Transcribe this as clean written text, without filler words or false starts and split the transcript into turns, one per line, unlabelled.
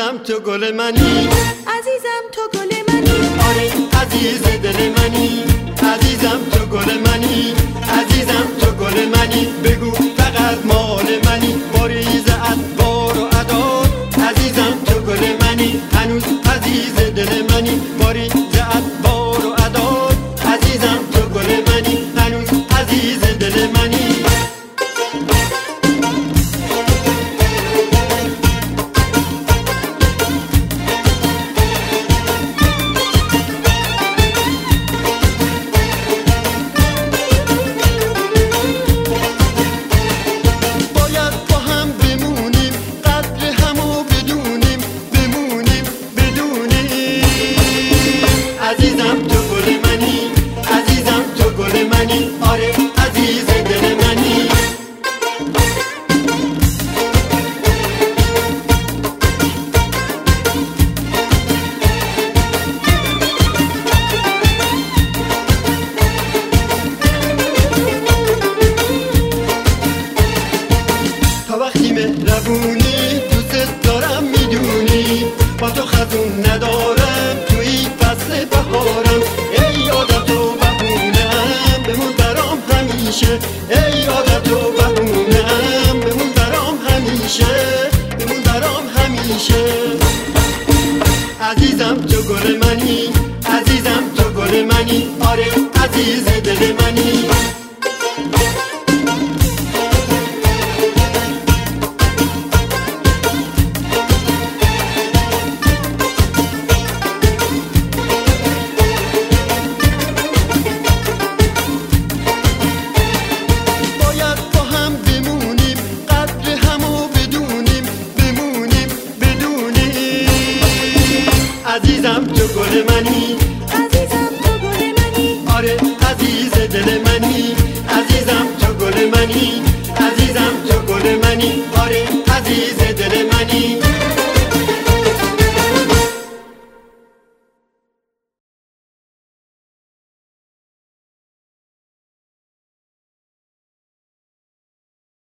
عزیزم تو گل منی،
عزیزم تو گل منی،
آره عزیز دل منی، عزیزم تو گل منی، عزیزم تو گل منی، بگو فقط مال منی، باریز ادبار و عداد، عزیزم تو گل منی، هنوز عزیز دل منی، باریز ادبار و عداد، عزیزم تو گل منی، هنوز عزیز دل منی. عزیزم تو گل منی، عزیزم تو گل منی، آره عزیز دل منی. تا وقتی مهربونی دوست دارم میدونی، با تو خزون ندارم توی فصل بهارم، ای عادت و بهونم بمون برام همیشه، ای عادت و بهونم بمون برام همیشه، بمون برام همیشه. عزیزم تو گل منی، عزیزم تو گل منی، آره عزیز دل منی. عزیزم تو گل منی،
عزیزم تو گل منی،
آره عزیز دل منی، عزیزم تو گل منی، عزیزم تو گل منی، آره عزیز دل